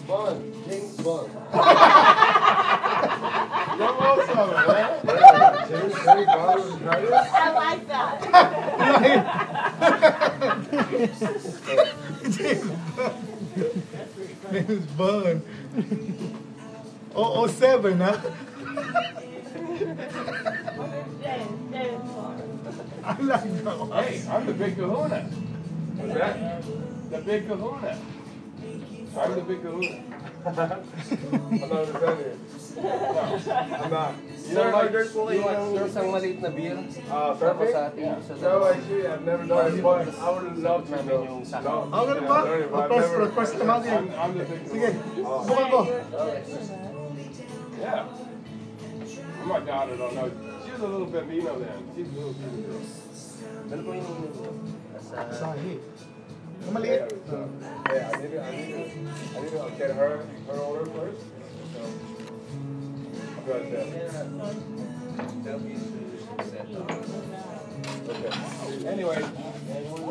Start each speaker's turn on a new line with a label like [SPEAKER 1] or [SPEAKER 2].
[SPEAKER 1] Bond. James Bond.
[SPEAKER 2] You're awesome, man.
[SPEAKER 1] James Bond was great.
[SPEAKER 3] I like that.
[SPEAKER 2] James Bond. 007, huh?
[SPEAKER 3] James Bond.
[SPEAKER 2] I like that one.
[SPEAKER 4] Hey, I'm the big kahuna.
[SPEAKER 1] What's that?
[SPEAKER 4] The big kahuna. I'm the big kahuna.
[SPEAKER 1] I'm not understanding. I'm not.
[SPEAKER 4] You don't like
[SPEAKER 1] there's
[SPEAKER 4] you like
[SPEAKER 5] There's ang maliit na beer.
[SPEAKER 1] surfing?
[SPEAKER 4] Yeah.
[SPEAKER 1] No, actually, I've never done it, but I would love to know. No.
[SPEAKER 2] Ako na ba? First naman yun.
[SPEAKER 4] I'm the big
[SPEAKER 2] Sige,
[SPEAKER 4] kahuna.
[SPEAKER 2] bukan ko.
[SPEAKER 4] Yeah. My daughter don't know. She's a little bambino then. She's a little bambino.
[SPEAKER 5] Ano po yung nasa...
[SPEAKER 2] Sahi. Ang maliit.
[SPEAKER 1] Yeah, I need to get her order first. So, I'll go ahead.
[SPEAKER 5] That'll be set up.
[SPEAKER 1] Okay.
[SPEAKER 4] Anyway,